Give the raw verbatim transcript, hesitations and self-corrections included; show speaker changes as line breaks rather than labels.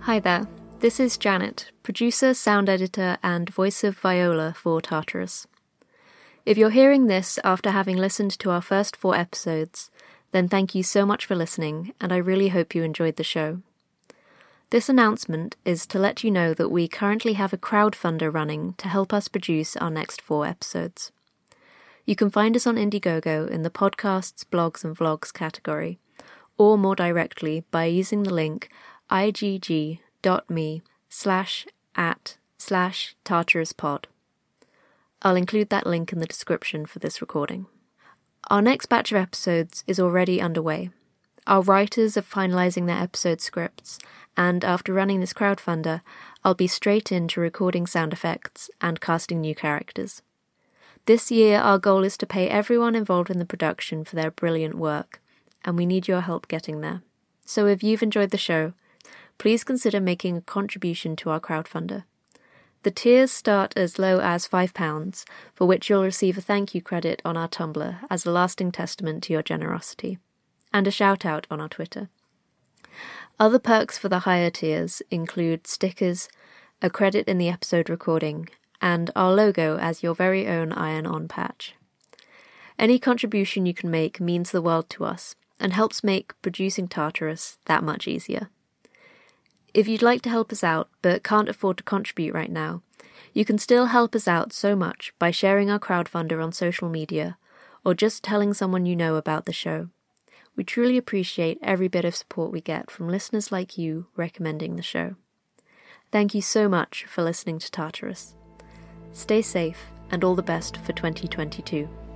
Hi there, this is Janet, producer, sound editor, and voice of Viola for Tartarus. If you're hearing this after having listened to our first four episodes, then thank you so much for listening, and I really hope you enjoyed the show. This announcement is to let you know that we currently have a crowdfunder running to help us produce our next four episodes. You can find us on Indiegogo in the podcasts, blogs and vlogs category, or more directly by using the link igg.me slash at slash tartaruspod. I'll include that link in the description for this recording. Our next batch of episodes is already underway. Our writers are finalising their episode scripts, and after running this crowdfunder, I'll be straight into recording sound effects and casting new characters. This year, our goal is to pay everyone involved in the production for their brilliant work, and we need your help getting there. So if you've enjoyed the show, please consider making a contribution to our crowdfunder. The tiers start as low as five pounds, for which you'll receive a thank you credit on our Tumblr as a lasting testament to your generosity, and a shout-out on our Twitter. Other perks for the higher tiers include stickers, a credit in the episode recording, and our logo as your very own iron-on patch. Any contribution you can make means the world to us, and helps make producing Tartarus that much easier. If you'd like to help us out, but can't afford to contribute right now, you can still help us out so much by sharing our crowdfunder on social media, or just telling someone you know about the show. We truly appreciate every bit of support we get from listeners like you recommending the show. Thank you so much for listening to Tartarus. Stay safe, and all the best for twenty twenty-two.